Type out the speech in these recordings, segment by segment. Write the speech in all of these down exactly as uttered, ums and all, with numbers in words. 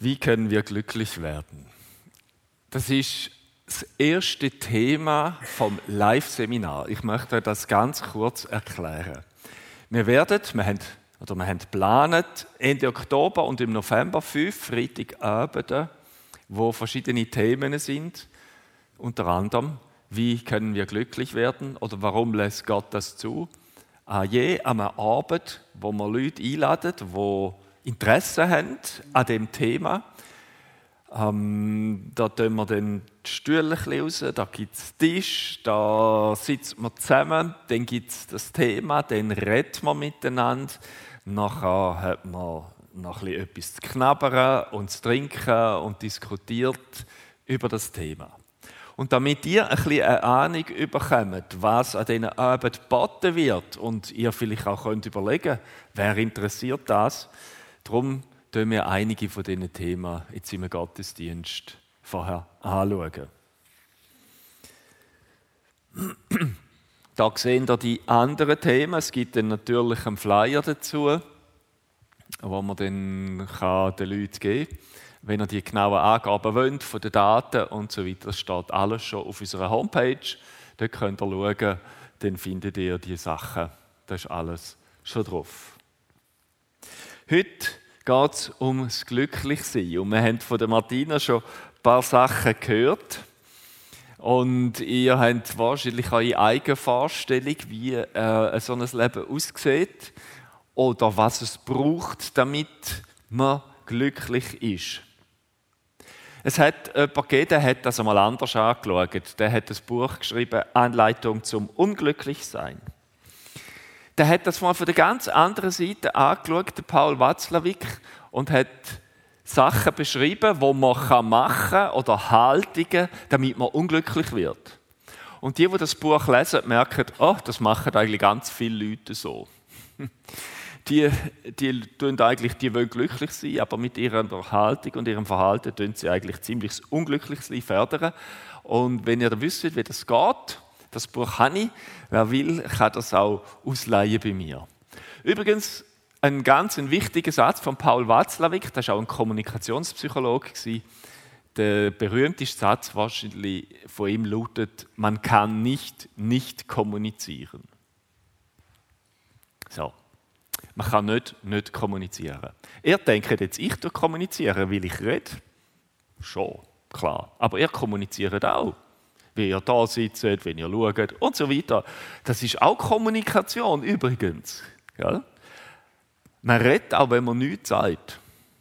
Wie können wir glücklich werden? Das ist das erste Thema vom Live-Seminar. Ich möchte das ganz kurz erklären. Wir werden, wir haben, oder wir haben geplant, Ende Oktober und im November fünf Freitagabende, wo verschiedene Themen sind. Unter anderem, wie können wir glücklich werden oder warum lässt Gott das zu? An je einem Abend, wo wir Leute einladen, die Interesse haben an dem Thema. Ähm, da tun wir dann die Stühle raus, da gibt es Tisch, da sitzen wir zusammen, dann gibt es das Thema, dann reden wir miteinander. Nachher hat man noch ein etwas zu knabbern und zu trinken und diskutiert über das Thema. Und damit ihr ein bisschen eine Ahnung bekommt, was an diesen Abend geboten wird und ihr vielleicht auch könnt überlegen, wer interessiert das, darum schauen wir einige von diesen Themen jetzt im Gottesdienst vorher anschauen. Da sehen ihr die anderen Themen. Es gibt dann natürlich einen Flyer dazu, wo man dann den Leuten geben kann. Wenn ihr die genauen Angaben wollt, von den Daten und so weiter, das steht alles schon auf unserer Homepage. Dort könnt ihr schauen, dann findet ihr die Sachen. Da ist alles schon drauf. Heute geht es um das Glücklichsein. Und wir haben von der Martina schon ein paar Sachen gehört. Und ihr habt wahrscheinlich eure eigene Vorstellung, wie äh, so ein Leben aussieht oder was es braucht, damit man glücklich ist. Es hat jemanden gegeben, der hat das einmal anders angeschaut. Der hat ein Buch geschrieben, Anleitung zum Unglücklichsein. Der hat das mal von der ganz anderen Seite angeschaut, der Paul Watzlawick, und hat Sachen beschrieben, die man machen kann oder Haltungen, damit man unglücklich wird. Und die, die das Buch lesen, merken, oh, das machen eigentlich ganz viele Leute so. Die, die tun eigentlich, die wollen glücklich sein, aber mit ihrer Haltung und ihrem Verhalten tun sie eigentlich ziemlich unglücklich sein fördern. Und wenn ihr wisst, wie das geht, das Buch habe ich, wer will, kann das auch ausleihen bei mir. Übrigens, ein ganz ein wichtiger Satz von Paul Watzlawick, das war auch ein Kommunikationspsychologe. Der berühmteste Satz wahrscheinlich von ihm lautet: Man kann nicht nicht kommunizieren. So. Man kann nicht nicht kommunizieren. Ihr denkt jetzt, ich kommuniziere, weil ich rede? Schon, klar. Aber ihr kommuniziert auch. Wie ihr da sitzt, wenn ihr schaut und so weiter. Das ist auch Kommunikation übrigens. Ja? Man redet auch, wenn man nichts sagt.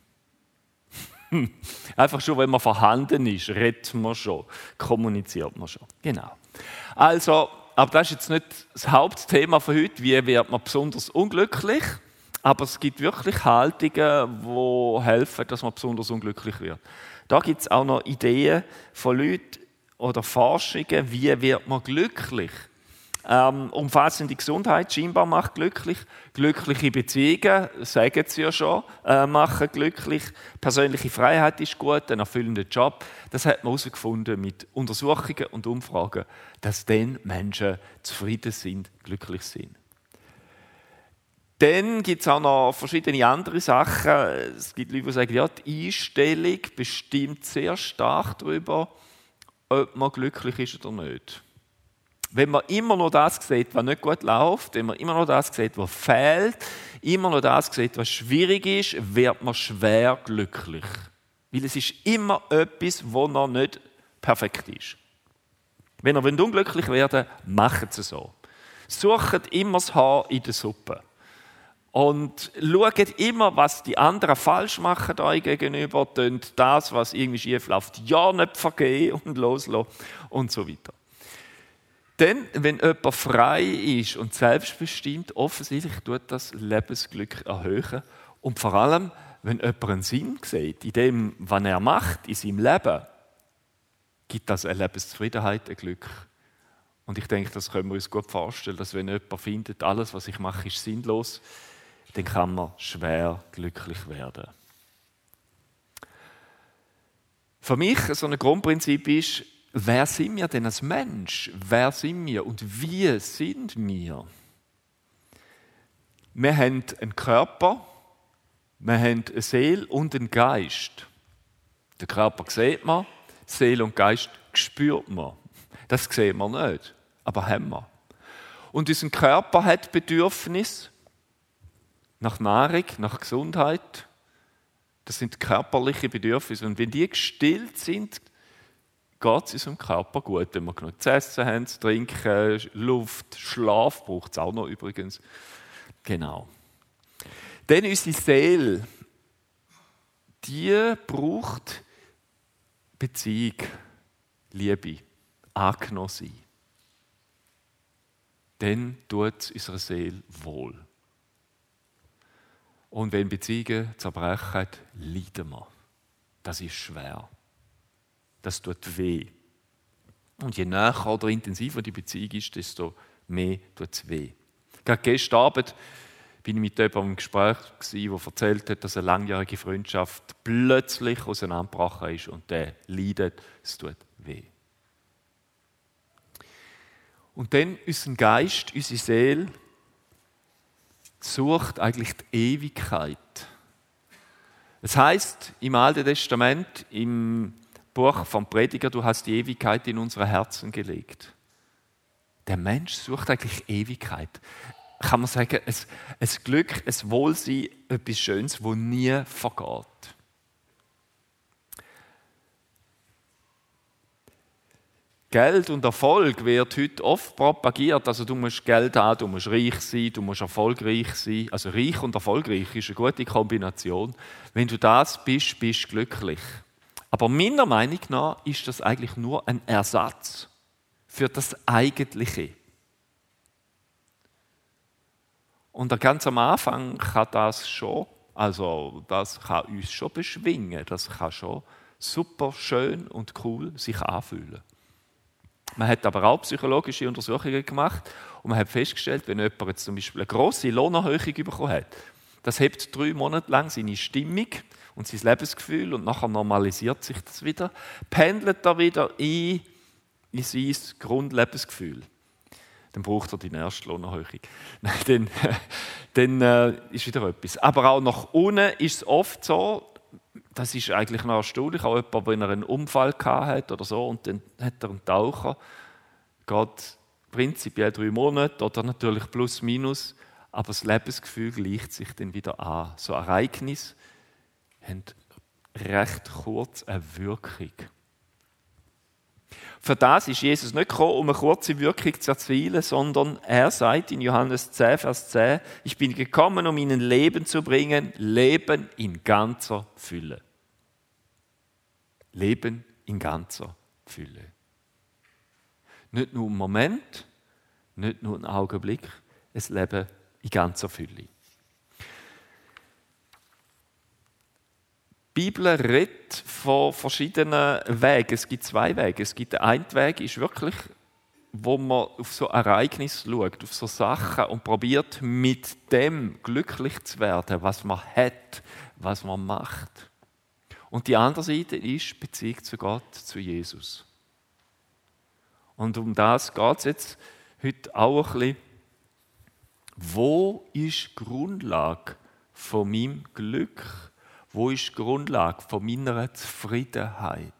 Einfach schon, wenn man vorhanden ist, redet man schon, kommuniziert man schon. Genau. Also, aber das ist jetzt nicht das Hauptthema von heute, wie wird man besonders unglücklich. Aber es gibt wirklich Haltungen, die helfen, dass man besonders unglücklich wird. Da gibt es auch noch Ideen von Leuten oder Forschungen, wie wird man glücklich. Ähm, umfassende Gesundheit scheinbar macht glücklich. Glückliche Beziehungen, sagen sie ja schon, äh, machen glücklich. Persönliche Freiheit ist gut, ein erfüllender Job. Das hat man herausgefunden mit Untersuchungen und Umfragen, dass dann Menschen zufrieden sind, glücklich sind. Dann gibt es auch noch verschiedene andere Sachen. Es gibt Leute, die sagen, ja, die Einstellung bestimmt sehr stark darüber, ob man glücklich ist oder nicht. Wenn man immer noch das sieht, was nicht gut läuft, wenn man immer noch das sieht, was fehlt, immer noch das sieht, was schwierig ist, wird man schwer glücklich. Weil es ist immer etwas, was noch nicht perfekt ist. Wenn ihr unglücklich werden wollt, macht es so. Sucht immer das Haar in der Suppe. Und schaut immer, was die anderen falsch machen euch gegenüber, tönt das, was irgendwie schief läuft, ja nicht vergehen und loslassen und so weiter. Denn wenn jemand frei ist und selbstbestimmt, offensichtlich tut das Lebensglück erhöhen. Und vor allem, wenn jemand einen Sinn sieht in dem, was er macht in seinem Leben, gibt das eine Lebenszufriedenheit, ein Glück. Und ich denke, das können wir uns gut vorstellen, dass wenn jemand findet, alles, was ich mache, ist sinnlos, dann kann man schwer glücklich werden. Für mich so ein Grundprinzip ist, wer sind wir denn als Mensch? Wer sind wir und wie sind wir? Wir haben einen Körper, wir haben eine Seele und einen Geist. Den Körper sieht man, Seele und Geist spürt man. Das sehen wir nicht, aber haben wir. Und unser Körper hat Bedürfnis nach Nahrung, nach Gesundheit. Das sind körperliche Bedürfnisse. Und wenn die gestillt sind, geht es unserem Körper gut. Wenn wir genug zu essen haben, zu trinken, Luft, Schlaf braucht es auch noch übrigens. Genau. Denn unsere Seele, die braucht Beziehung, Liebe, angenommen sein. Dann tut es unserer Seele wohl. Und wenn Beziehungen zerbrechen, leiden wir. Das ist schwer. Das tut weh. Und je näher oder intensiver die Beziehung ist, desto mehr tut es weh. Gerade gestern Abend bin ich mit jemandem im Gespräch, der erzählt hat, dass eine langjährige Freundschaft plötzlich auseinandergebrochen ist und der leidet, es tut weh. Und dann unser Geist, unsere Seele, sucht eigentlich die Ewigkeit. Es heißt im Alten Testament, im Buch vom Prediger, du hast die Ewigkeit in unsere Herzen gelegt. Der Mensch sucht eigentlich Ewigkeit. Kann man sagen, ein, ein Glück, ein Wohlsein, etwas Schönes, das nie vergeht. Geld und Erfolg wird heute oft propagiert. Also du musst Geld haben, du musst reich sein, du musst erfolgreich sein. Also reich und erfolgreich ist eine gute Kombination. Wenn du das bist, bist du glücklich. Aber meiner Meinung nach ist das eigentlich nur ein Ersatz für das Eigentliche. Und ganz am Anfang kann das schon, also das kann uns schon beschwingen, das kann schon super schön und cool sich anfühlen. Man hat aber auch psychologische Untersuchungen gemacht und man hat festgestellt, wenn jemand jetzt zum Beispiel eine grosse Lohnerhöhung bekommen hat, das hebt drei Monate lang seine Stimmung und sein Lebensgefühl und nachher normalisiert sich das wieder, pendelt er wieder ein in sein Grundlebensgefühl. Dann braucht er die nächste Lohnerhöhung. dann dann äh, ist wieder etwas. Aber auch nach unten ist es oft so, das ist eigentlich noch erstaunlich, auch jemand, wenn er einen Unfall hatte oder so und dann hat er einen Taucher, geht prinzipiell drei Monate oder natürlich plus minus, aber das Lebensgefühl gleicht sich dann wieder an. So Ereignisse haben recht kurz eine Wirkung. Für das ist Jesus nicht gekommen, um eine kurze Wirkung zu erzielen, sondern er sagt in Johannes zehn, Vers zehn, ich bin gekommen, um ihnen Leben zu bringen, Leben in ganzer Fülle. Leben in ganzer Fülle. Nicht nur einen Moment, nicht nur einen Augenblick, ein Leben in ganzer Fülle. Die Bibel redet von verschiedenen Wegen. Es gibt zwei Wege. Es gibt den einen Weg, ist wirklich, wo man auf so Ereignisse schaut, auf so Sachen und probiert, mit dem glücklich zu werden, was man hat, was man macht. Und die andere Seite ist Beziehung zu Gott, zu Jesus. Und um das geht es jetzt heute auch ein bisschen. Wo ist die Grundlage von meinem Glück? Wo ist die Grundlage von meiner Zufriedenheit?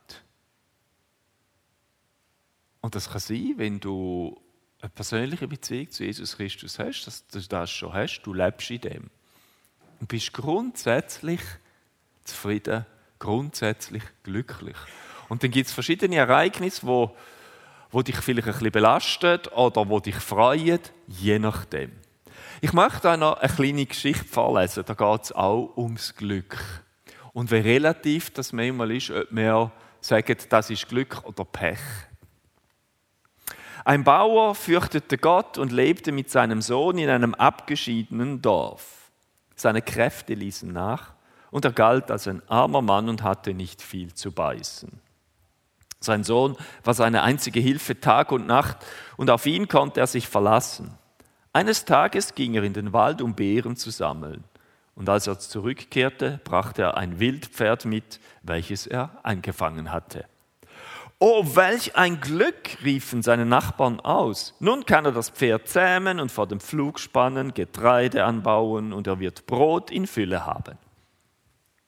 Und das kann sein, wenn du eine persönliche Beziehung zu Jesus Christus hast, dass du das schon hast, du lebst in dem. Und bist grundsätzlich zufrieden, grundsätzlich glücklich. Und dann gibt es verschiedene Ereignisse, wo, wo dich vielleicht ein bisschen belasten oder wo dich freuen, je nachdem. Ich möchte euch noch eine kleine Geschichte vorlesen, da geht es auch ums Glück. Und wie relativ das manchmal ist, ob wir sagen, das ist Glück oder Pech. Ein Bauer fürchtete Gott und lebte mit seinem Sohn in einem abgeschiedenen Dorf. Seine Kräfte ließen nach und er galt als ein armer Mann und hatte nicht viel zu beißen. Sein Sohn war seine einzige Hilfe Tag und Nacht und auf ihn konnte er sich verlassen. Eines Tages ging er in den Wald, um Beeren zu sammeln. Und als er zurückkehrte, brachte er ein Wildpferd mit, welches er eingefangen hatte. »Oh, welch ein Glück«, riefen seine Nachbarn aus. »Nun kann er das Pferd zähmen und vor dem Pflug spannen, Getreide anbauen und er wird Brot in Fülle haben.«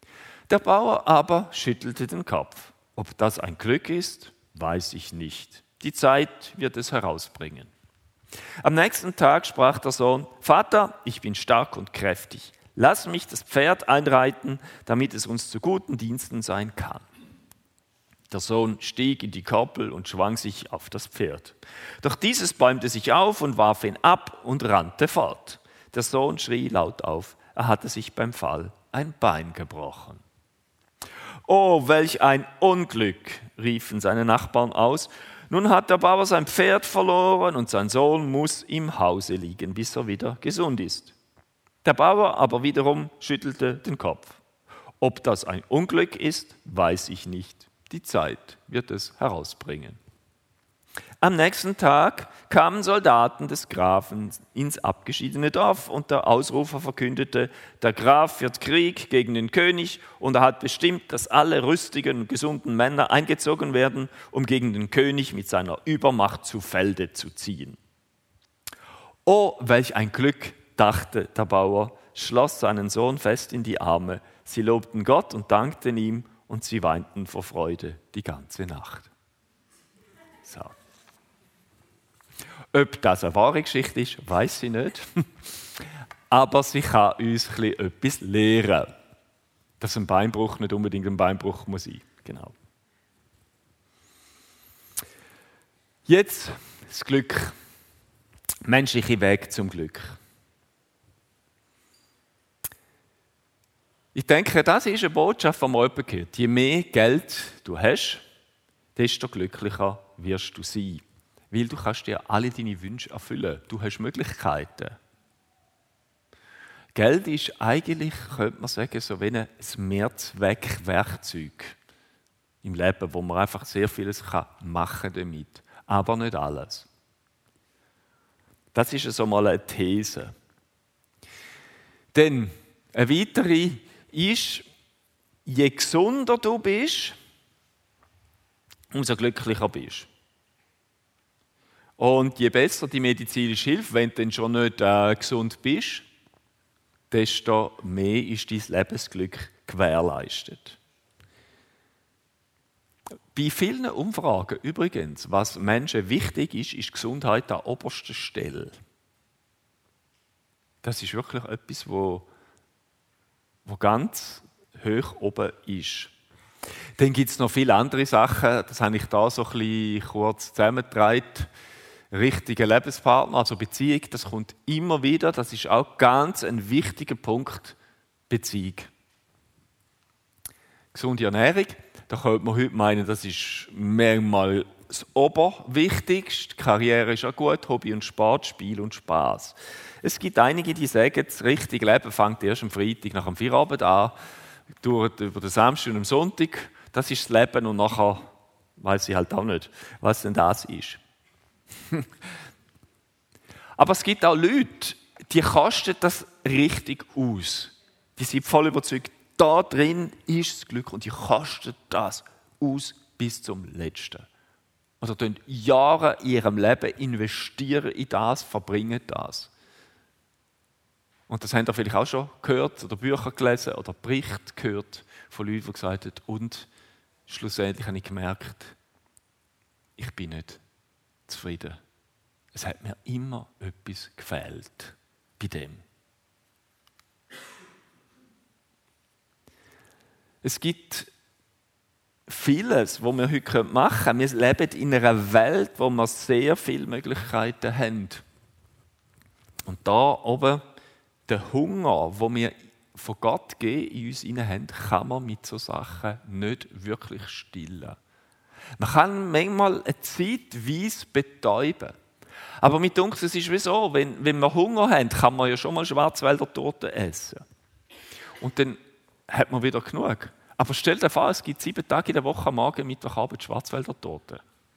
Der Bauer aber schüttelte den Kopf. Ob das ein Glück ist, weiß ich nicht. Die Zeit wird es herausbringen. Am nächsten Tag sprach der Sohn: Vater, ich bin stark und kräftig. Lass mich das Pferd einreiten, damit es uns zu guten Diensten sein kann. Der Sohn stieg in die Koppel und schwang sich auf das Pferd. Doch dieses bäumte sich auf und warf ihn ab und rannte fort. Der Sohn schrie laut auf, er hatte sich beim Fall ein Bein gebrochen. »Oh, welch ein Unglück«, riefen seine Nachbarn aus. »Nun hat der Bauer sein Pferd verloren und sein Sohn muss im Hause liegen, bis er wieder gesund ist.« Der Bauer aber wiederum schüttelte den Kopf. »Ob das ein Unglück ist, weiß ich nicht. Die Zeit wird es herausbringen.« Am nächsten Tag kamen Soldaten des Grafen ins abgeschiedene Dorf und der Ausrufer verkündete, der Graf führt Krieg gegen den König und er hat bestimmt, dass alle rüstigen und gesunden Männer eingezogen werden, um gegen den König mit seiner Übermacht zu Felde zu ziehen. »Oh, welch ein Glück«, dachte der Bauer, schloss seinen Sohn fest in die Arme. Sie lobten Gott und dankten ihm und sie weinten vor Freude die ganze Nacht. So. Ob das eine wahre Geschichte ist, weiß ich nicht. Aber sie kann uns ein bisschen etwas lehren. Dass ein Beinbruch nicht unbedingt ein Beinbruch muss sein. Genau. Jetzt das Glück. Menschliche Weg zum Glück. Ich denke, das ist eine Botschaft, die man jemanden gehört. Je mehr Geld du hast, desto glücklicher wirst du sein. Weil du kannst dir alle deine Wünsche erfüllen. Du hast Möglichkeiten. Geld ist eigentlich, könnte man sagen, so wie ein Mehrzweckwerkzeug im Leben, wo man einfach sehr vieles machen kann damit. Aber nicht alles. Das ist so mal eine These. Denn eine weitere ist, je gesunder du bist, umso glücklicher bist. Und je besser die medizinische Hilfe, wenn du dann schon nicht äh, gesund bist, desto mehr ist dein Lebensglück gewährleistet. Bei vielen Umfragen übrigens, was Menschen wichtig ist, ist Gesundheit an oberster Stelle. Das ist wirklich etwas, wo, wo ganz hoch oben ist. Dann gibt es noch viele andere Sachen, das habe ich da so ein bisschen kurz zusammengetragen. Richtige Lebenspartner, also Beziehung, das kommt immer wieder, das ist auch ganz ein wichtiger Punkt, Beziehung. Gesunde Ernährung, da könnte man heute meinen, das ist manchmal das Oberwichtigste. Karriere ist auch gut, Hobby und Sport, Spiel und Spaß. Es gibt einige, die sagen, das richtige Leben fängt erst am Freitag nach dem Feierabend an, dauert über den Samstag und am Sonntag. Das ist das Leben und nachher weiß ich halt auch nicht, was denn das ist. Aber es gibt auch Leute, die kosten das richtig aus. Die sind voll überzeugt, da drin ist das Glück und die kosten das aus bis zum Letzten. Also investieren Jahre in ihrem Leben investieren in das, verbringen das. Und das habt ihr vielleicht auch schon gehört oder Bücher gelesen oder Berichte gehört von Leuten, die gesagt haben, und schlussendlich habe ich gemerkt, ich bin nicht zufrieden. Es hat mir immer etwas gefehlt bei dem. Es gibt vieles, was wir heute machen können. Wir leben in einer Welt, wo wir sehr viele Möglichkeiten haben. Und da oben, der Hunger, den wir von Gott gegeben in uns hinein haben, kann man mit solchen Sachen nicht wirklich stillen. Man kann manchmal eine Zeitweise betäuben. Aber mit uns ist es wie so, wenn, wenn wir Hunger haben, kann man ja schon mal Schwarzwälder Torte essen. Und dann hat man wieder genug. Aber stell dir vor, es gibt sieben Tage in der Woche, am Morgen, Mittwoch, Abend Schwarzwälder Torte.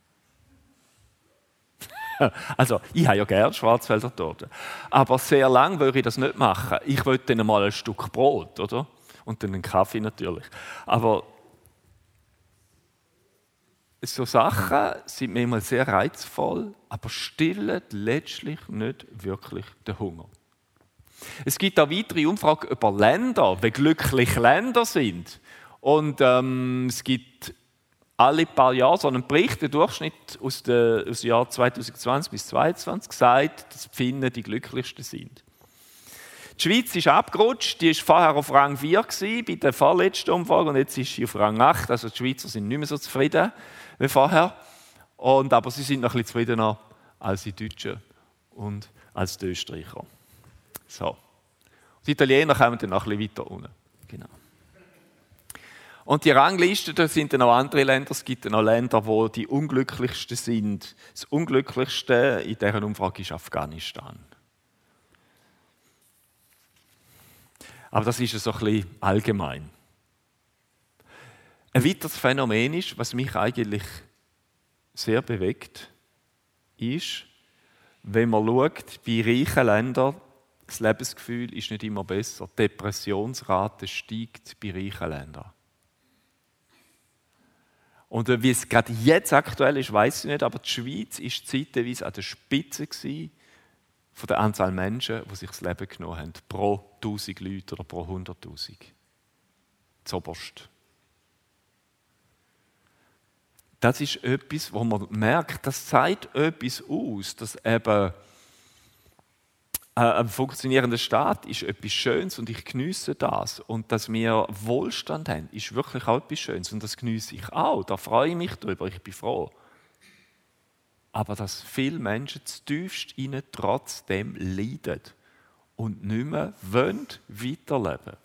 Also, ich habe ja gerne Schwarzwälder Torte. Aber sehr lang würde ich das nicht machen. Ich wollte dann mal ein Stück Brot, oder? Und dann einen Kaffee natürlich. Aber so Sachen sind manchmal sehr reizvoll, aber stillen letztlich nicht wirklich den Hunger. Es gibt auch weitere Umfragen über Länder, wie glücklich Länder sind. Und ähm, es gibt alle paar Jahre so einen Bericht, der Durchschnitt aus, der, aus dem Jahr zweitausendzwanzig bis zweitausendzweiundzwanzig sagt, dass die Finnen die glücklichsten sind. Die Schweiz ist abgerutscht, die war vorher auf Rang vier gewesen, bei der vorletzten Umfrage und jetzt ist sie auf Rang acht. Also die Schweizer sind nicht mehr so zufrieden wie vorher. Und, aber sie sind noch ein bisschen zufriedener als die Deutschen und als die Österreicher. So. Die Italiener kommen dann noch ein bisschen weiter unten. Genau. Und die Rangliste, da sind dann auch andere Länder. Es gibt dann auch Länder, wo die unglücklichsten sind. Das unglücklichste in dieser Umfrage ist Afghanistan. Aber das ist so ein bisschen allgemein. Ein weiteres Phänomen ist, was mich eigentlich sehr bewegt, ist, wenn man schaut, bei reichen Ländern, das Lebensgefühl ist nicht immer besser. Die Depressionsrate steigt bei reichen Ländern. Und wie es gerade jetzt aktuell ist, weiß ich nicht, aber die Schweiz war zeitweise an der Spitze von der Anzahl Menschen, die sich das Leben genommen haben, pro tausend Leute oder pro hunderttausend. Zoberst. Das ist etwas, wo man merkt, das zeigt etwas aus, dass eben ein funktionierender Staat ist etwas Schönes und ich geniesse das. Und dass wir Wohlstand haben, ist wirklich auch etwas Schönes und das geniesse ich auch. Da freue ich mich darüber, ich bin froh. Aber dass viele Menschen zutiefst ihnen trotzdem leiden und nicht mehr wollen weiterleben.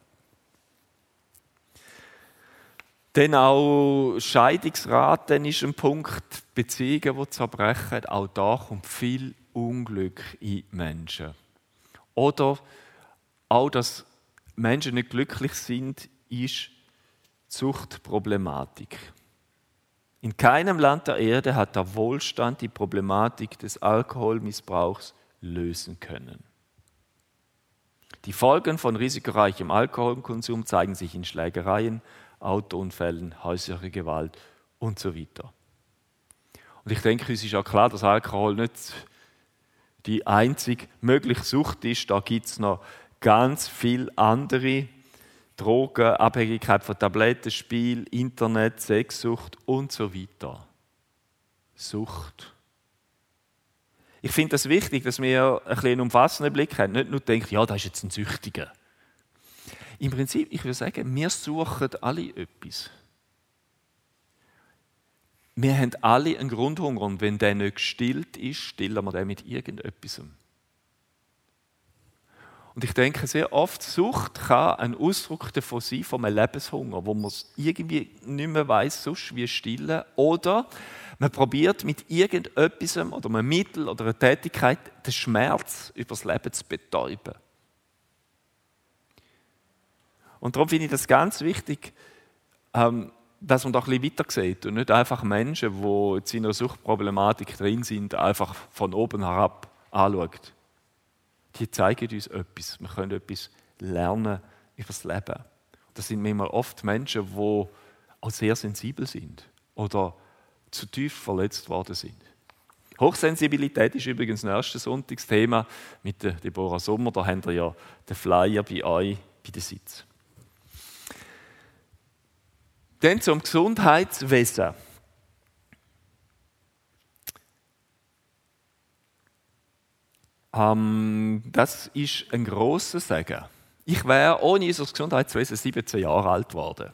Dann auch Scheidungsraten ist ein Punkt, Beziehungen, die zerbrechen. Auch da kommt viel Unglück in die Menschen. Oder auch, dass Menschen nicht glücklich sind, ist Suchtproblematik. In keinem Land der Erde hat der Wohlstand die Problematik des Alkoholmissbrauchs lösen können. Die Folgen von risikoreichem Alkoholkonsum zeigen sich in Schlägereien, Autounfällen, häuslicher Gewalt und so weiter. Und ich denke, uns ist auch klar, dass Alkohol nicht die einzig mögliche Sucht ist. Da gibt es noch ganz viele andere Drogen, Abhängigkeit von Tabletten, Spiel, Internet, Sexsucht und so weiter. Sucht. Ich finde es das wichtig, dass wir ein bisschen einen umfassenden Blick haben. Nicht nur denken, ja, das ist jetzt ein Süchtiger. Im Prinzip, ich würde sagen, wir suchen alle etwas. Wir haben alle einen Grundhunger und wenn der nicht gestillt ist, stillen wir den mit irgendetwas. Und ich denke, sehr oft, Sucht kann ein Ausdruck davon sein, von einem Lebenshunger, wo man es irgendwie nicht mehr weiss, sonst wie stillen. Oder man probiert mit irgendetwas oder einem Mittel oder einer Tätigkeit den Schmerz über das Leben zu betäuben. Und darum finde ich das ganz wichtig, ähm, dass man da ein bisschen weiter sieht und nicht einfach Menschen, die jetzt in einer Suchtproblematik drin sind, einfach von oben herab anschaut. Die zeigen uns etwas. Wir können etwas lernen über das Leben. Das sind manchmal oft Menschen, die auch sehr sensibel sind oder zu tief verletzt worden sind. Hochsensibilität ist übrigens nächstes Sonntagsthema mit der Deborah Sommer. Da habt ihr ja den Flyer bei euch bei den Sitz. Dann zum Gesundheitswesen. Ähm, das ist ein grosser Segen. Ich wäre ohne unser Gesundheitswesen siebzehn Jahre alt geworden.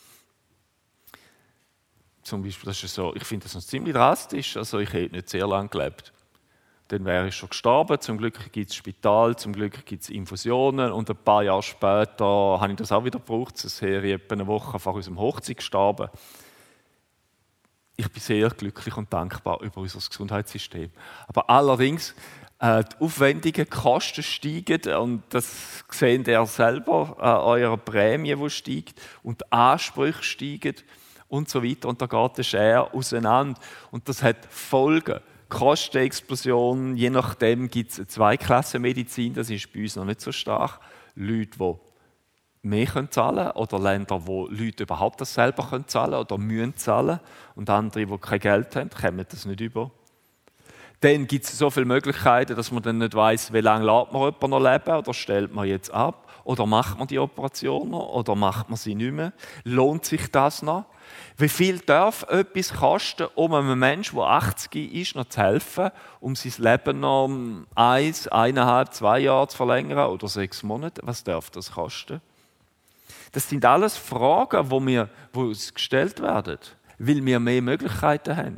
Zum Beispiel, das ist so, ich finde das ziemlich drastisch. Also ich hätte nicht sehr lange gelebt. Dann wäre ich schon gestorben. Zum Glück gibt es Spital, zum Glück gibt es Infusionen. Und ein paar Jahre später habe ich das auch wieder gebraucht. Es ist etwa eine Woche vor unserem Hochzeit gestorben. Ich bin sehr glücklich und dankbar über unser Gesundheitssystem. Aber allerdings, äh, die aufwendigen Kosten steigen. Und das seht ihr selber an eurer Prämie, die steigt. Und die Ansprüche steigen und so weiter. Und da geht der Schere auseinander. Und das hat Folgen. Kostenexplosion, je nachdem gibt es eine Zweiklassenmedizin, das ist bei uns noch nicht so stark. Leute, die mehr zahlen können oder Länder, wo Leute überhaupt das selber zahlen können oder müssen zahlen und andere, die kein Geld haben, kommen das nicht über. Dann gibt es so viele Möglichkeiten, dass man dann nicht weiss, wie lange lässt man jemanden noch leben oder stellt man jetzt ab. Oder macht man die Operation noch? Oder macht man sie nicht mehr? Lohnt sich das noch? Wie viel darf etwas kosten, um einem Menschen, der achtzig ist, noch zu helfen, um sein Leben noch um eins, eineinhalb, zwei Jahre zu verlängern oder sechs Monate? Was darf das kosten? Das sind alles Fragen, die mir, die uns gestellt werden, weil wir mehr Möglichkeiten haben.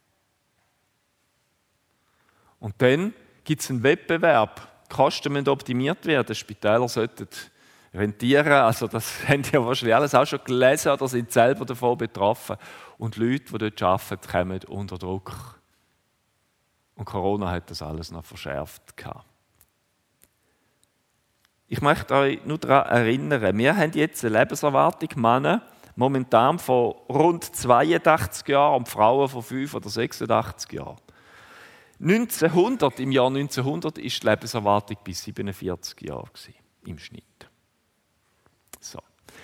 Und dann gibt es einen Wettbewerb. Die Kosten müssen optimiert werden. Spitäler sollten rentieren. Also das haben ja wahrscheinlich alles auch schon gelesen oder sind selber davon betroffen. Und Leute, die dort arbeiten, kommen unter Druck. Und Corona hat das alles noch verschärft. Ich möchte euch nur daran erinnern, wir haben jetzt eine Lebenserwartung, Männer, momentan von rund zweiundachtzig Jahren und Frauen von fünf oder sechsundachtzig Jahren. neunzehnhundert, im Jahr neunzehnhundert war die Lebenserwartung bis siebenundvierzig Jahre im Schnitt. So.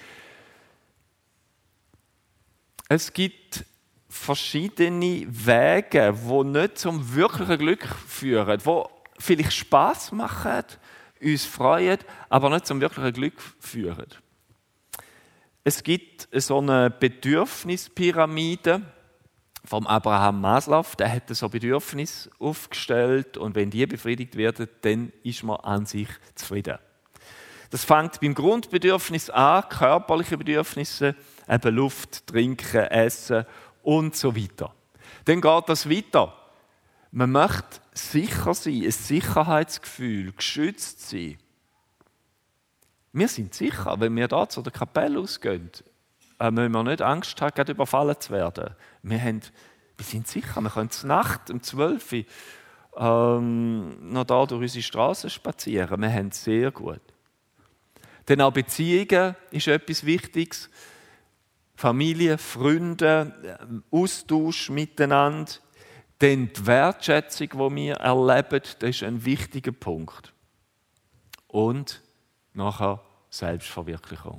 Es gibt verschiedene Wege, die nicht zum wirklichen Glück führen, die vielleicht Spass machen, uns freuen, aber nicht zum wirklichen Glück führen. Es gibt so eine Bedürfnispyramide vom Abraham Maslow, der hat so Bedürfnisse aufgestellt und wenn die befriedigt werden, dann ist man an sich zufrieden. Das fängt beim Grundbedürfnis an, körperliche Bedürfnisse, eben Luft, Trinken, Essen und so weiter. Dann geht das weiter. Man möchte sicher sein, ein Sicherheitsgefühl, geschützt sein. Wir sind sicher, wenn wir da zu der Kapelle ausgehen, äh, müssen wir nicht Angst haben, gerade überfallen zu werden. Wir, haben, wir sind sicher, wir können zur Nacht um zwölf Uhr ähm, noch da durch unsere Straßen spazieren. Wir haben es sehr gut. Denn auch Beziehungen ist etwas Wichtiges. Familie, Freunde, Austausch miteinander. Denn die Wertschätzung, die wir erleben, das ist ein wichtiger Punkt. Und nachher Selbstverwirklichung.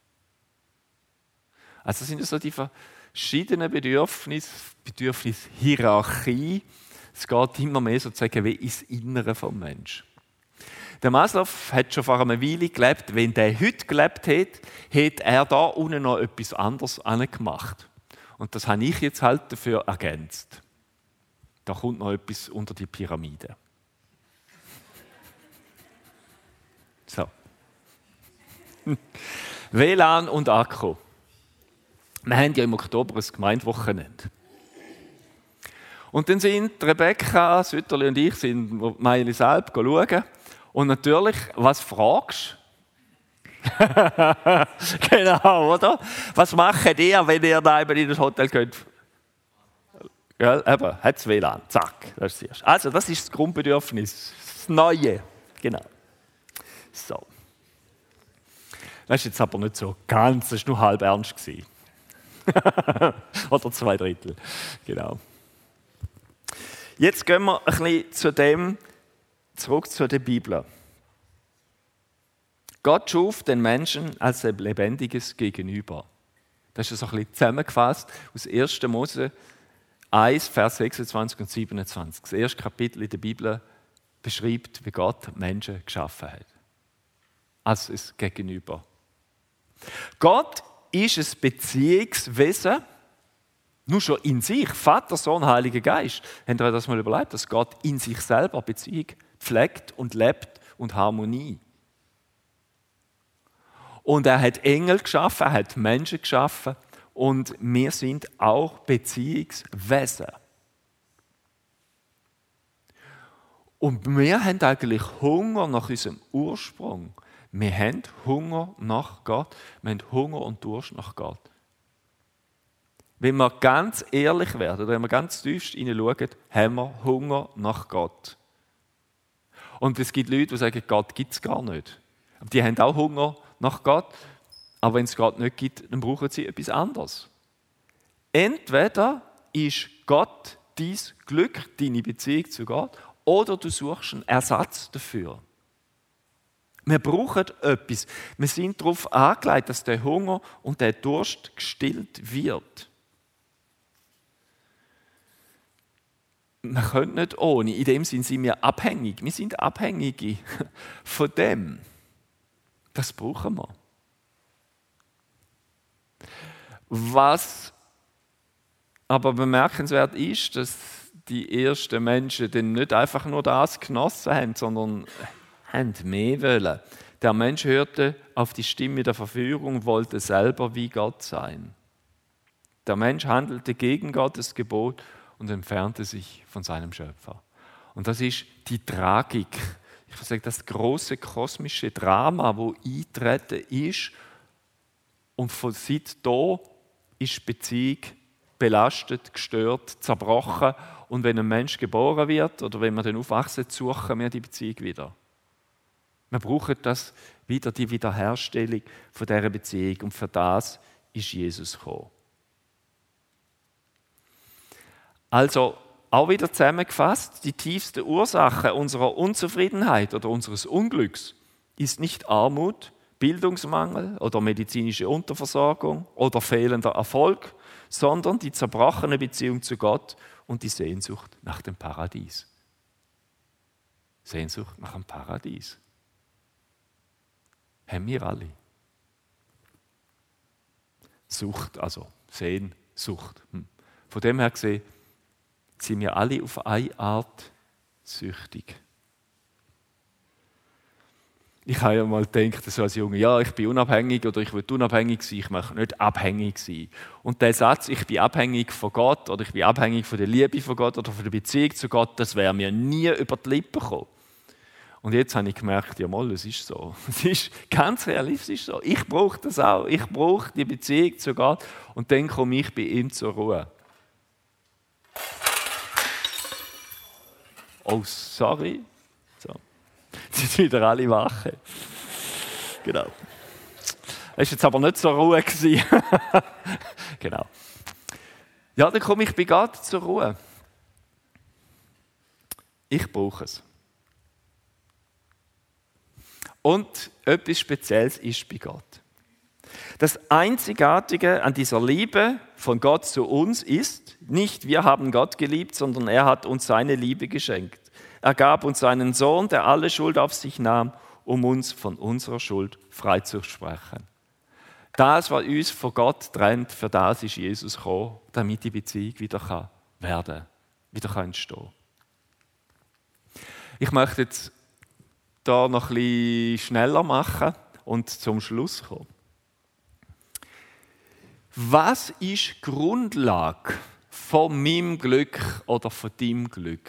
Also das sind so die verschiedenen Bedürfnisse, Bedürfnishierarchie. Es geht immer mehr sozusagen wie ins Innere vom Menschen. Der Maslow hat schon vor einer Weile gelebt. Wenn der heute gelebt hätte, hätte er da unten noch etwas anderes gemacht. Und das habe ich jetzt halt dafür ergänzt. Da kommt noch etwas unter die Pyramide. So. W L A N und Akku. Wir haben ja im Oktober ein Gemeindewochenende. Und dann sind Rebecca, Sütterli und ich sind Meilis Alp schauen. Und natürlich, was fragst du? Genau, oder? Was macht ihr, wenn ihr da eben in das Hotel geht? Ja, eben, hat es W L A N. Zack, das ist das Erste. Also, das ist das Grundbedürfnis. Das Neue. Genau. So. Das ist jetzt aber nicht so ganz, das war nur halb ernst. Oder zwei Drittel. Genau. Jetzt gehen wir ein bisschen zu dem, zurück zu der Bibel. Gott schuf den Menschen als ein lebendiges Gegenüber. Das ist so ein bisschen zusammengefasst aus erster Mose eins, Vers sechsundzwanzig und siebenundzwanzig. Das erste Kapitel in der Bibel beschreibt, wie Gott Menschen geschaffen hat. Als ein Gegenüber. Gott ist ein Beziehungswesen, nur schon in sich, Vater, Sohn, Heiliger Geist. Habt ihr euch das mal überlegt, dass Gott in sich selber Beziehung pflegt und lebt und Harmonie. Und er hat Engel geschaffen, er hat Menschen geschaffen und wir sind auch Beziehungswesen. Und wir haben eigentlich Hunger nach unserem Ursprung. Wir haben Hunger nach Gott, wir haben Hunger und Durst nach Gott. Wenn wir ganz ehrlich werden, wenn wir ganz tiefst hineinschauen, haben wir Hunger nach Gott. Und es gibt Leute, die sagen, Gott gibt es gar nicht. Die haben auch Hunger nach Gott, aber wenn es Gott nicht gibt, dann brauchen sie etwas anderes. Entweder ist Gott dein Glück, deine Beziehung zu Gott, oder du suchst einen Ersatz dafür. Wir brauchen etwas. Wir sind darauf angelegt, dass der Hunger und der Durst gestillt wird. Wir können nicht ohne. In dem Sinn sind wir abhängig. Wir sind Abhängige von dem. Das brauchen wir. Was aber bemerkenswert ist, dass die ersten Menschen dann nicht einfach nur das genossen haben, sondern haben mehr wollen. Der Mensch hörte auf die Stimme der Verführung und wollte selber wie Gott sein. Der Mensch handelte gegen Gottes Gebot und entfernte sich von seinem Schöpfer. Und das ist die Tragik. Ich würde sagen, das große kosmische Drama, wo eintreten ist. Und von seit da ist die Beziehung belastet, gestört, zerbrochen. Und wenn ein Mensch geboren wird oder wenn wir dann aufwachsen, suchen wir die Beziehung wieder. Wir brauchen das wieder, die Wiederherstellung von dieser Beziehung. Und für das ist Jesus gekommen. Also, auch wieder zusammengefasst, die tiefste Ursache unserer Unzufriedenheit oder unseres Unglücks ist nicht Armut, Bildungsmangel oder medizinische Unterversorgung oder fehlender Erfolg, sondern die zerbrochene Beziehung zu Gott und die Sehnsucht nach dem Paradies. Sehnsucht nach dem Paradies. Haben wir alle. Sucht, also Sehnsucht. Von dem her gesehen, sind wir alle auf eine Art süchtig. Ich habe ja mal gedacht, so als Junge, ja, ich bin unabhängig oder ich will unabhängig sein, ich möchte nicht abhängig sein. Und der Satz, ich bin abhängig von Gott oder ich bin abhängig von der Liebe von Gott oder von der Beziehung zu Gott, das wäre mir nie über die Lippen gekommen. Und jetzt habe ich gemerkt, ja mal, es ist so. Es ist ganz realistisch so. Ich brauche das auch. Ich brauche die Beziehung zu Gott und dann komme ich bei ihm zur Ruhe. Oh, sorry. So. Sie sind wieder alle wach. Genau. Es war jetzt aber nicht so Ruhe. Genau. Ja, dann komme ich bei Gott zur Ruhe. Ich brauche es. Und etwas Spezielles ist bei Gott. Das Einzigartige an dieser Liebe von Gott zu uns ist, nicht wir haben Gott geliebt, sondern er hat uns seine Liebe geschenkt. Er gab uns seinen Sohn, der alle Schuld auf sich nahm, um uns von unserer Schuld freizusprechen. Das, was uns von Gott trennt, für das ist Jesus gekommen, damit die Beziehung wieder werden kann, wieder entstehen kann. Ich möchte jetzt hier noch ein bisschen schneller machen und zum Schluss kommen. Was ist die Grundlage von meinem Glück oder von deinem Glück?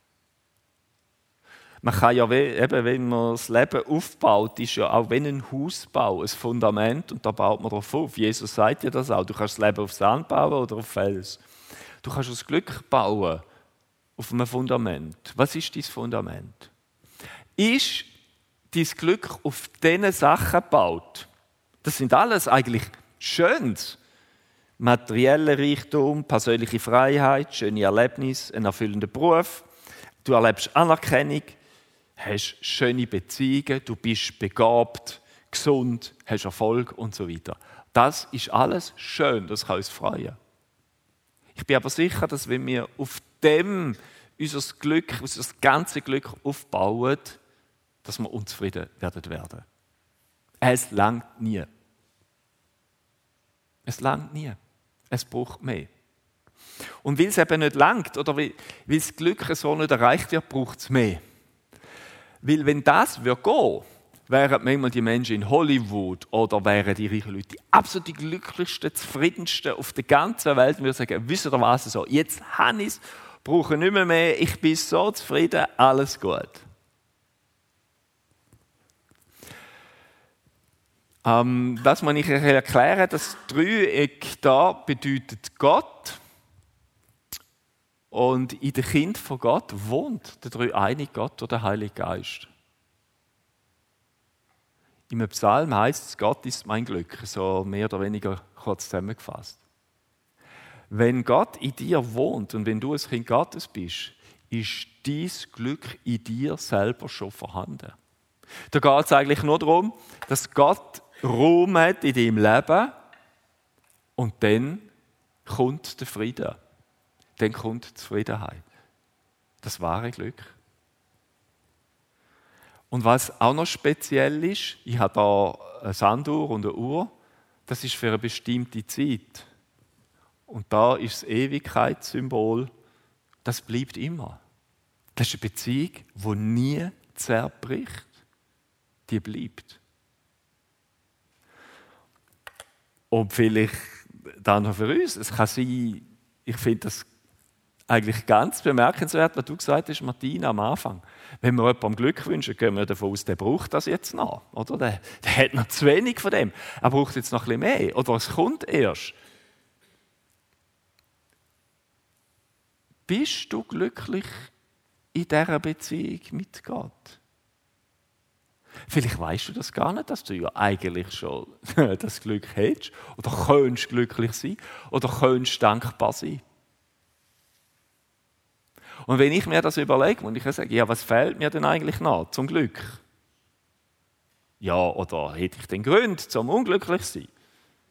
Man kann ja, eben, wenn man das Leben aufbaut, ist ja auch wenn ein Hausbau ein Fundament und da baut man drauf auf. Jesus sagt ja das auch. Du kannst das Leben auf Sand bauen oder auf Fels. Du kannst das Glück bauen auf einem Fundament. Was ist dein Fundament? Ist dein Glück auf diesen Sachen gebaut? Das sind alles eigentlich Schönes. Materieller Reichtum, persönliche Freiheit, schöne Erlebnisse, ein erfüllender Beruf. Du erlebst Anerkennung, hast schöne Beziehungen, du bist begabt, gesund, hast Erfolg und so weiter. Das ist alles schön, das kann uns freuen. Ich bin aber sicher, dass wenn wir auf dem unser Glück, unser ganzes Glück aufbauen, dass wir unzufrieden werden werden. Es langt nie. Es langt nie. Es braucht mehr. Und weil es eben nicht langt oder weil, weil das Glück so nicht erreicht wird, braucht es mehr. Weil wenn das gehen würde, wären manchmal die Menschen in Hollywood oder wären die reichen Leute die absolut glücklichsten, zufriedensten auf der ganzen Welt und würden sagen, wisst ihr was, so, jetzt habe ich es, brauche nicht mehr mehr, ich bin so zufrieden, alles gut. Ähm, das muss ich euch erklären, das Dreieck da bedeutet Gott. Und in dem Kind von Gott wohnt der dreieinige Gott oder der Heilige Geist. Im Psalm heißt es, Gott ist mein Glück, so mehr oder weniger kurz zusammengefasst. Wenn Gott in dir wohnt und wenn du ein Kind Gottes bist, ist dein Glück in dir selber schon vorhanden. Da geht es eigentlich nur darum, dass Gott Raum hat in deinem Leben und dann kommt der Frieden. Dann kommt die Zufriedenheit. Das wahre Glück. Und was auch noch speziell ist, ich habe hier eine Sanduhr und eine Uhr, das ist für eine bestimmte Zeit. Und da ist das Ewigkeitssymbol, das bleibt immer. Das ist eine Beziehung, die nie zerbricht. Die bleibt. Und vielleicht dann noch für uns, es kann sein, ich finde das eigentlich ganz bemerkenswert, was du gesagt hast, Martina, am Anfang. Wenn wir jemandem Glück wünschen, gehen wir davon aus, der braucht das jetzt noch. Oder? Der, der hat noch zu wenig von dem. Er braucht jetzt noch ein bisschen mehr. Oder es kommt erst. Bist du glücklich in dieser Beziehung mit Gott? Vielleicht weißt du das gar nicht, dass du ja eigentlich schon das Glück hättest. Oder könntest glücklich sein. Oder könntest dankbar sein. Und wenn ich mir das überlege, und ich sage, ja, was fehlt mir denn eigentlich noch zum Glück? Ja, oder hätte ich den Grund zum unglücklich zu sein?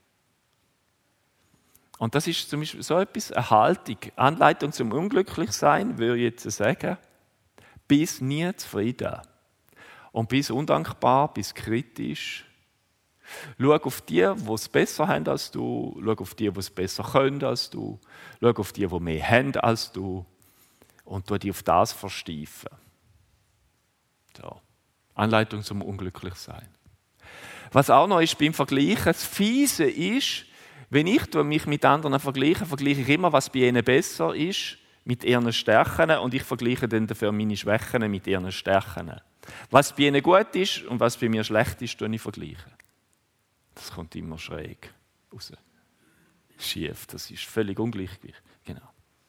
Und das ist zum Beispiel so etwas, eine Haltung, Anleitung zum unglücklich sein, würde ich jetzt sagen, bis nie zufrieden. Und bis undankbar, bis kritisch. Schau auf die, die es besser haben als du. Schau auf die, die es besser können als du. Schau auf die, die mehr haben als du. Und tu die auf das versteifen. So. Anleitung zum Unglücklichsein. Was auch noch ist beim Vergleichen, das Fiese ist, wenn ich mich mit anderen vergleiche, vergleiche ich immer, was bei ihnen besser ist, mit ihren Stärken und ich vergleiche dann dafür meine Schwächen mit ihren Stärken. Was bei ihnen gut ist und was bei mir schlecht ist, vergleiche ich vergleichen. Das kommt immer schräg raus. Schief, das ist völlig ungleichgewichtig. Genau.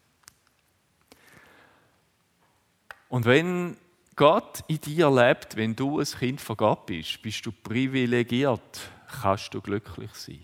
Und wenn Gott in dir lebt, wenn du ein Kind von Gott bist, bist du privilegiert, kannst du glücklich sein.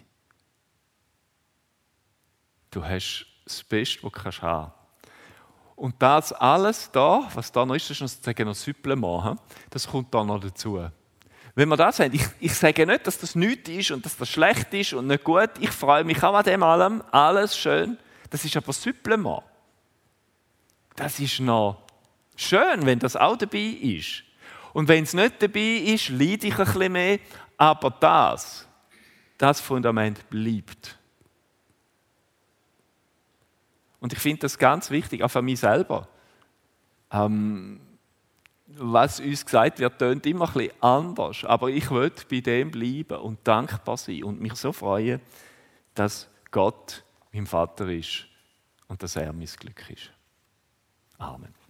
Du hast das Beste, was du haben kannst. Und das alles da, was da noch ist, das ist noch ein Supplement, das kommt da noch dazu. Wenn wir das haben, ich, ich sage nicht, dass das nichts ist und dass das schlecht ist und nicht gut, ich freue mich auch an dem allem, alles schön, das ist aber Supplement. Das ist noch schön, wenn das auch dabei ist. Und wenn es nicht dabei ist, leide ich ein bisschen mehr. Aber das, das Fundament bleibt. Und ich finde das ganz wichtig, auch für mich selber. Ähm, was uns gesagt wird, tönt immer ein bisschen anders. Aber ich will bei dem bleiben und dankbar sein und mich so freuen, dass Gott mein Vater ist und dass er mein Glück ist. Amen.